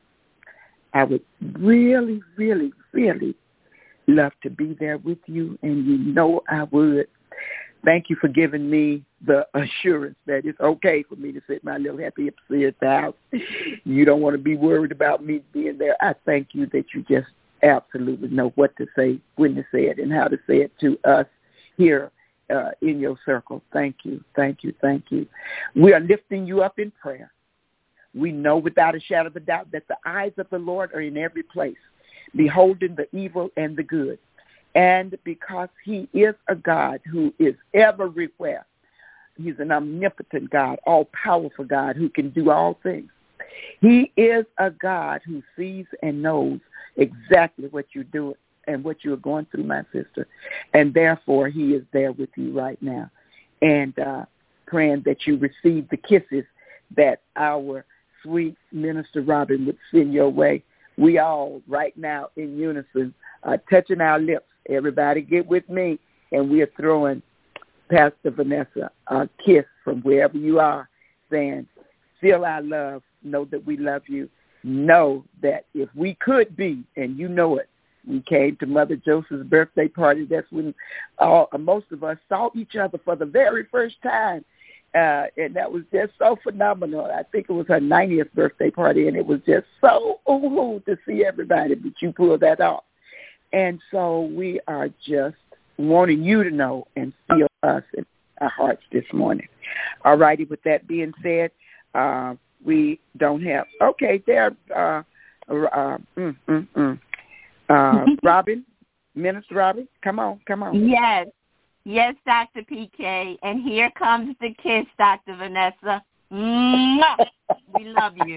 I would really, really, really love to be there with you, and you know I would. Thank you for giving me the assurance that it's okay for me to sit my little happy upstairs at the house. You don't want to be worried about me being there. I thank you that you just absolutely know what to say, when to say it, and how to say it to us here uh, in your circle. Thank you, thank you, thank you. We are lifting you up in prayer. We know without a shadow of a doubt that the eyes of the Lord are in every place, beholding the evil and the good. And because he is a God who is everywhere, he's an omnipotent God, all-powerful God who can do all things. He is a God who sees and knows exactly what you're doing and what you're going through, my sister. And therefore, he is there with you right now. And uh, praying that you receive the kisses that our sweet Minister Robin would send your way. We all, right now, in unison, are touching our lips. Everybody get with me, and we are throwing Pastor Vanessa a kiss from wherever you are, saying, feel our love, know that we love you, know that if we could be, and you know it, we came to Mother Joseph's birthday party. That's when all, most of us saw each other for the very first time. Uh, and that was just so phenomenal. I think it was her ninetieth birthday party, and it was just so ooh to see everybody, but you pulled that off. And so we are just wanting you to know and feel us in our hearts this morning. All righty, with that being said, uh, we don't have, okay, there, uh, uh, mm, mm, mm. uh, Robin, Minister Robin, come on, come on. Yes. Yes, Doctor P K, and here comes the kiss, Doctor Vanessa. Mwah! We love you.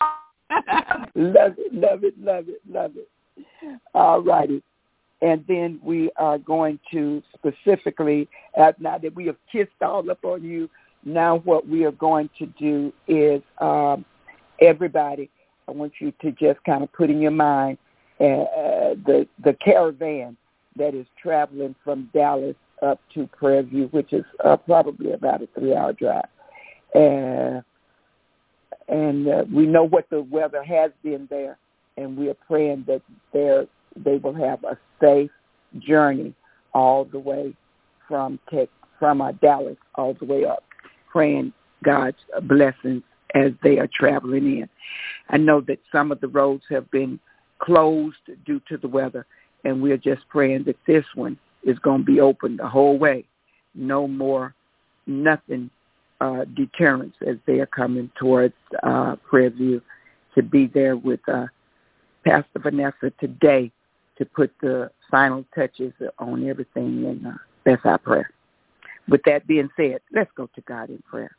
Love it, love it, love it, love it. All righty. And then we are going to specifically, uh, now that we have kissed all up on you, now what we are going to do is um, everybody, I want you to just kind of put in your mind uh, the the caravan that is traveling from Dallas up to Prairie View, which is uh, probably about a three-hour drive. Uh, and uh, we know what the weather has been there, and we are praying that they will have a safe journey all the way from tech, from uh, Dallas all the way up, praying God's blessings as they are traveling in. I know that some of the roads have been closed due to the weather, and we are just praying that this one is going to be open the whole way. No more, nothing uh, deterrence as they are coming towards uh, Prairie View to be there with uh, Pastor Vanessa today to put the final touches on everything, and uh, that's our prayer. With that being said, let's go to God in prayer.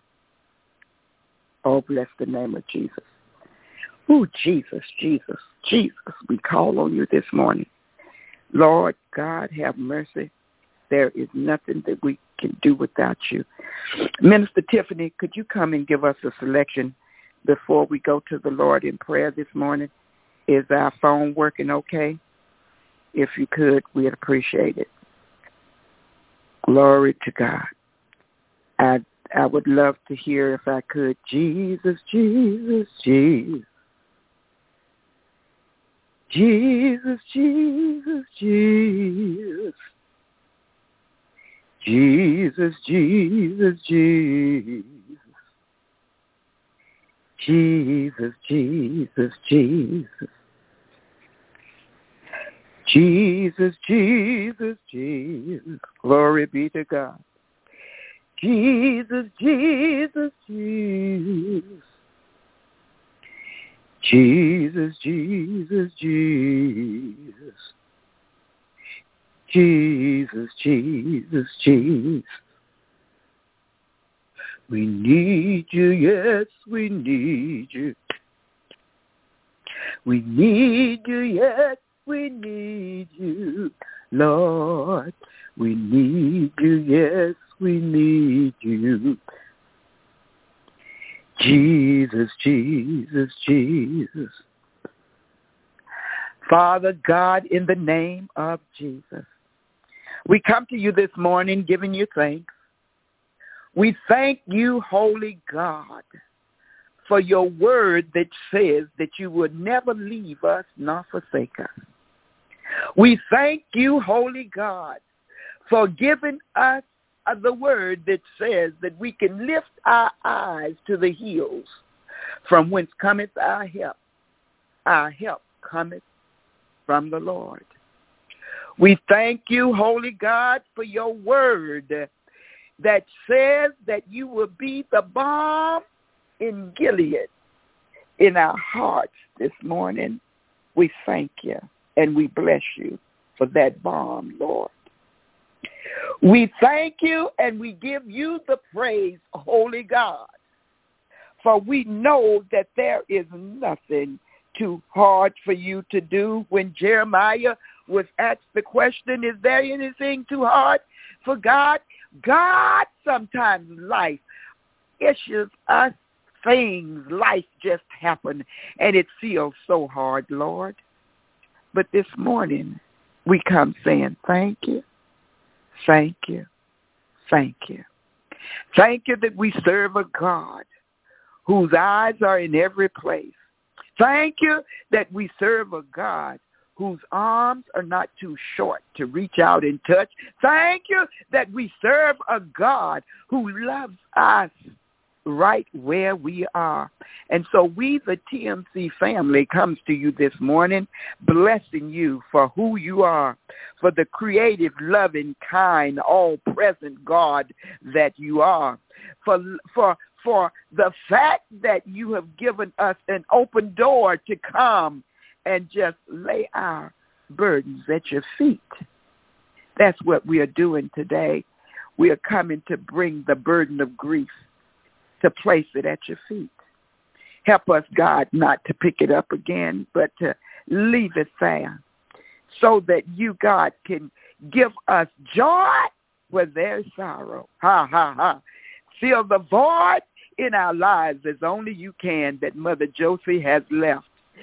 Oh, bless the name of Jesus. Oh, Jesus, Jesus, Jesus, we call on you this morning. Lord God, have mercy. There is nothing that we can do without you. Minister Tiffany, could you come and give us a selection before we go to the Lord in prayer this morning? Is our phone working okay? If you could, we'd appreciate it. Glory to God. I I would love to hear, if I could, Jesus, Jesus, Jesus. Jesus, Jesus, Jesus. Jesus, Jesus, Jesus. Jesus, Jesus, Jesus. Jesus, Jesus, Jesus. Glory be to God. Jesus, Jesus, Jesus. Jesus, Jesus, Jesus. Jesus, Jesus, Jesus. We need you, yes, we need you. We need you, yes, we need you. Lord, we need you, yes, we need you. Jesus, Jesus, Jesus. Father God, in the name of Jesus, we come to you this morning giving you thanks. We thank you, Holy God, for your word that says that you would never leave us nor forsake us. We thank you, Holy God, for giving us uh, the word that says that we can lift our eyes to the hills from whence cometh our help. Our help cometh from the Lord. We thank you, Holy God, for your word that says that you will be the balm in Gilead in our hearts this morning. We thank you and we bless you for that balm, Lord. We thank you and we give you the praise, Holy God, for we know that there is nothing too hard for you to do. When Jeremiah was asked the question, is there anything too hard for God? God, sometimes life issues us things. Life just happened, and it feels so hard, Lord. But this morning, we come saying, thank you, thank you, thank you. Thank you that we serve a God whose eyes are in every place. Thank you that we serve a God whose arms are not too short to reach out and touch. Thank you that we serve a God who loves us right where we are. And so we, the T M C family, comes to you this morning, blessing you for who you are, for the creative, loving, kind, all-present God that you are, for for for the fact that you have given us an open door to come and just lay our burdens at your feet. That's what we are doing today. We are coming to bring the burden of grief, to place it at your feet. Help us, God, not to pick it up again, but to leave it there so that you, God, can give us joy where there's sorrow. Ha, ha, ha. Fill the void in our lives as only you can that Mother Josie has left.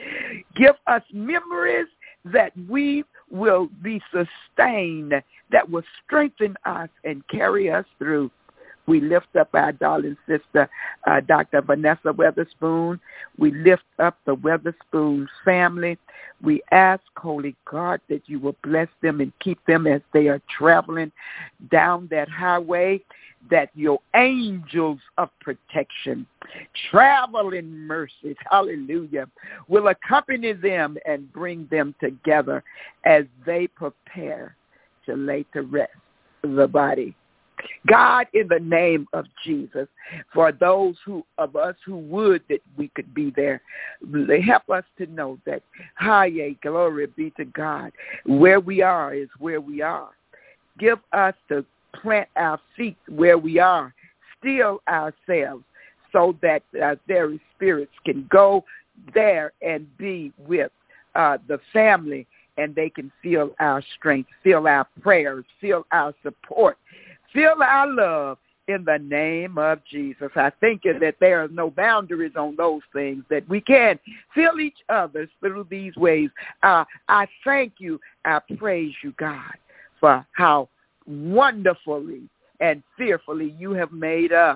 Give us memories that we will be sustained, that will strengthen us and carry us through. We lift up our darling sister, uh, Doctor Vanessa Weatherspoon. We lift up the Weatherspoon family. We ask, Holy God, that you will bless them and keep them as they are traveling down that highway, that your angels of protection, traveling mercies, hallelujah, will accompany them and bring them together as they prepare to lay to rest the body. God, in the name of Jesus, for those who of us who would that we could be there, help us to know that, high, glory be to God, where we are is where we are. Give us to plant our feet where we are, still ourselves, so that our very spirits can go there and be with uh, the family, and they can feel our strength, feel our prayers, feel our support, feel our love in the name of Jesus. I think that there are no boundaries on those things, that we can feel each other through these ways. Uh, I thank you. I praise you, God, for how wonderfully and fearfully you have made us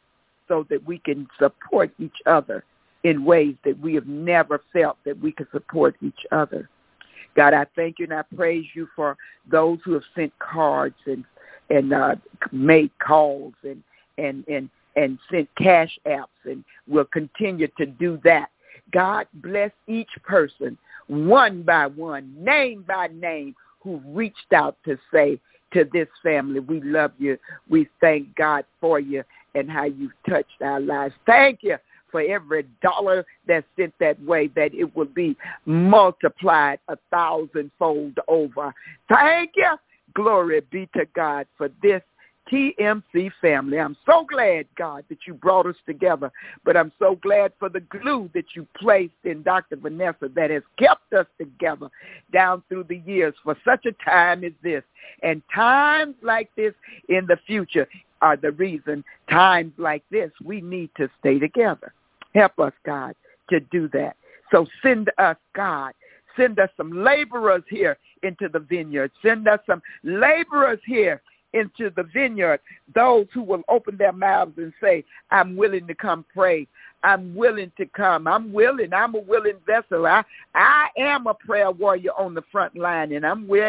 so that we can support each other in ways that we have never felt that we could support each other. God, I thank you and I praise you for those who have sent cards and and uh, made calls and, and, and, and sent cash apps and will continue to do that. God, bless each person, one by one, name by name, who reached out to say to this family, we love you. We thank God for you and how you've touched our lives. Thank you for every dollar that's sent that way, that it will be multiplied a thousandfold over. Thank you. Glory be to God for this T M C family. I'm so glad, God, that you brought us together, but I'm so glad for the glue that you placed in Doctor Vanessa that has kept us together down through the years for such a time as this. And times like this in the future are the reason, times like this, we need to stay together. Help us, God, to do that. So send us, God, send us some laborers here into the vineyard. Send us some laborers here into the vineyard, those who will open their mouths and say, I'm willing to come pray. I'm willing to come. I'm willing. I'm a willing vessel. I, I am a prayer warrior on the front line, and I'm ready.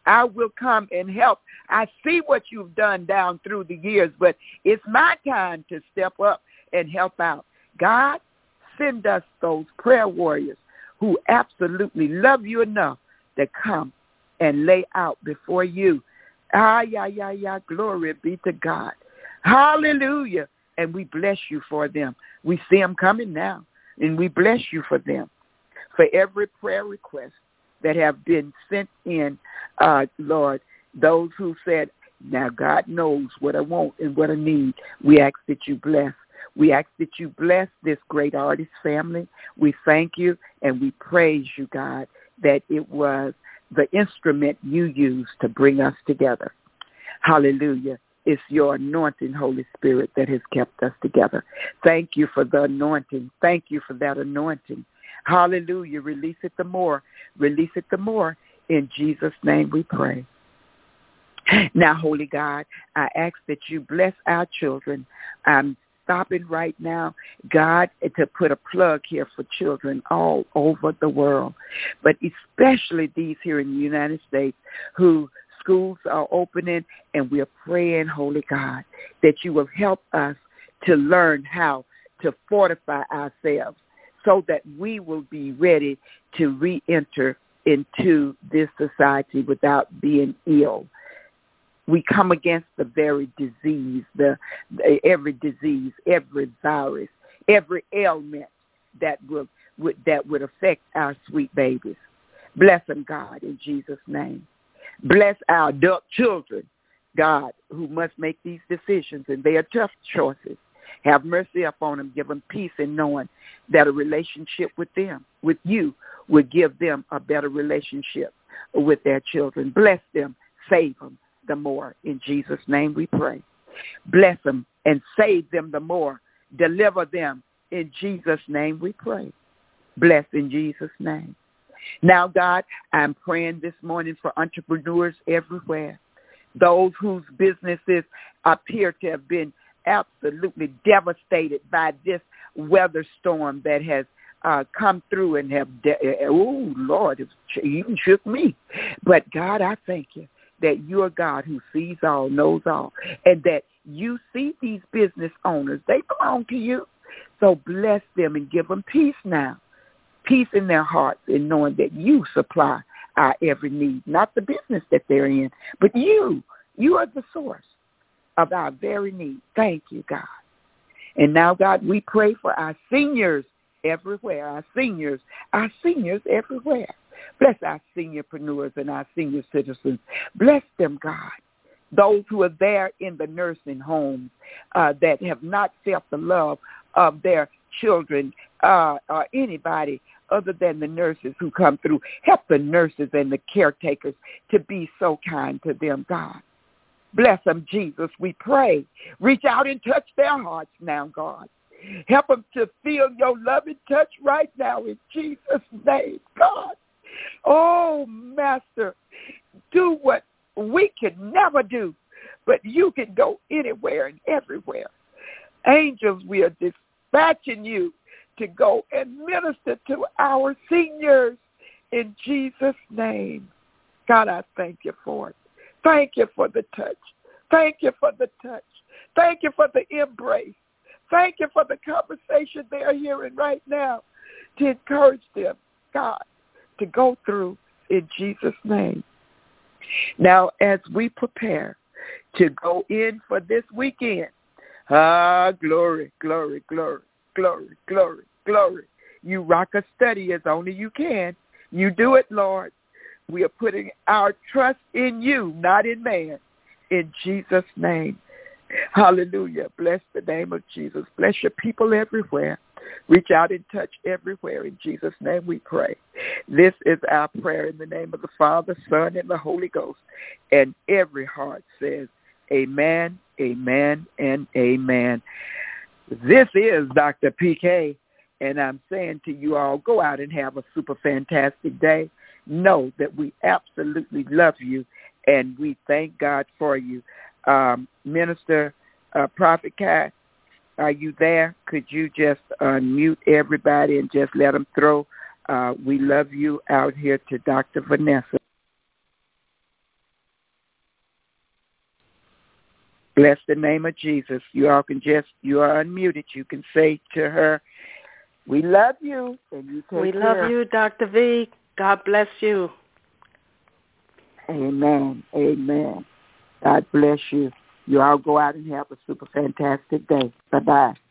I will come and help. I see what you've done down through the years, but it's my time to step up and help out. God, send us those prayer warriors who absolutely love you enough to come and lay out before you. Ah, yeah, yeah, yeah, glory be to God. Hallelujah. And we bless you for them. We see them coming now, and we bless you for them. For every prayer request that have been sent in, uh, Lord, those who said, now God knows what I want and what I need, we ask that you bless. We ask that you bless this great artist family. We thank you and we praise you, God, that it was the instrument you used to bring us together. Hallelujah. It's your anointing, Holy Spirit, that has kept us together. Thank you for the anointing. Thank you for that anointing. Hallelujah. Release it the more. Release it the more. In Jesus' name we pray. Now, Holy God, I ask that you bless our children. I'm stopping right now, God, to put a plug here for children all over the world, but especially these here in the United States who schools are opening, and we're praying, Holy God, that you will help us to learn how to fortify ourselves so that we will be ready to re-enter into this society without being ill. We come against the very disease, the, the every disease, every virus, every ailment that will would, that would affect our sweet babies. Bless them, God, in Jesus' name. Bless our adult children, God, who must make these decisions, and they are tough choices. Have mercy upon them. Give them peace in knowing that a relationship with them, with you, would give them a better relationship with their children. Bless them. Save them the more. In Jesus' name we pray. Bless them and save them the more. Deliver them. In Jesus' name we pray. Bless in Jesus' name. Now, God, I'm praying this morning for entrepreneurs everywhere, those whose businesses appear to have been absolutely devastated by this weather storm that has uh, come through and have, de- oh, Lord, it even shook me. But, God, I thank you that you're God who sees all, knows all, and that you see these business owners. They belong to you. So bless them and give them peace now, peace in their hearts in knowing that you supply our every need, not the business that they're in, but you. You are the source of our very need. Thank you, God. And now, God, we pray for our seniors everywhere, our seniors, our seniors everywhere. Bless our seniorpreneurs and our senior citizens. Bless them, God. Those who are there in the nursing homes uh, that have not felt the love of their children uh, or anybody other than the nurses who come through. Help the nurses and the caretakers to be so kind to them, God. Bless them, Jesus, we pray. Reach out and touch their hearts now, God. Help them to feel your loving touch right now in Jesus' name, God. Oh, Master, do what we can never do, but you can go anywhere and everywhere. Angels, we are dispatching you to go and minister to our seniors in Jesus' name. God, I thank you for it. Thank you for the touch. Thank you for the touch. Thank you for the embrace. Thank you for the conversation they are hearing right now to encourage them, God, to go through in Jesus' name. Now, as we prepare to go in for this weekend, ah, glory, glory, glory, glory, glory, glory. You rock a study as only you can. You do it, Lord. We are putting our trust in you, not in man, in Jesus' name. Hallelujah. Bless the name of Jesus. Bless your people everywhere. Reach out and touch everywhere. In Jesus' name we pray. This is our prayer in the name of the Father, Son, and the Holy Ghost. And every heart says, amen, amen, and amen. This is Doctor P K, and I'm saying to you all, go out and have a super fantastic day. Know that we absolutely love you, and we thank God for you. Um, Minister uh, Prophet Kai, are you there? Could you just unmute everybody and just let them throw uh, we love you out here to Doctor Vanessa? Bless the name of Jesus. You all can just, you are unmuted. You can say to her, we love you, and you take We care. love you, Doctor V. God bless you. Amen. Amen. God bless you. You all go out and have a super fantastic day. Bye-bye.